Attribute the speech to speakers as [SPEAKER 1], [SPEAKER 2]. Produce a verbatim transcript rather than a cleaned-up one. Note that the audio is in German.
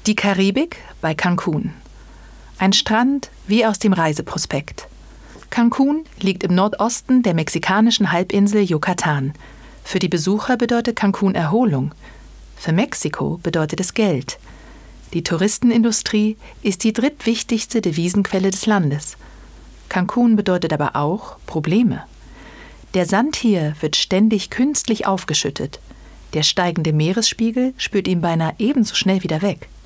[SPEAKER 1] Die Karibik bei Cancun. Ein Strand wie aus dem Reiseprospekt. Cancun liegt im Nordosten der mexikanischen Halbinsel Yucatan. Für die Besucher bedeutet Cancun Erholung. Für Mexiko bedeutet es Geld. Die Touristenindustrie ist die drittwichtigste Devisenquelle des Landes. Cancun bedeutet aber auch Probleme. Der Sand hier wird ständig künstlich aufgeschüttet. Der steigende Meeresspiegel spült ihn beinahe ebenso schnell wieder weg.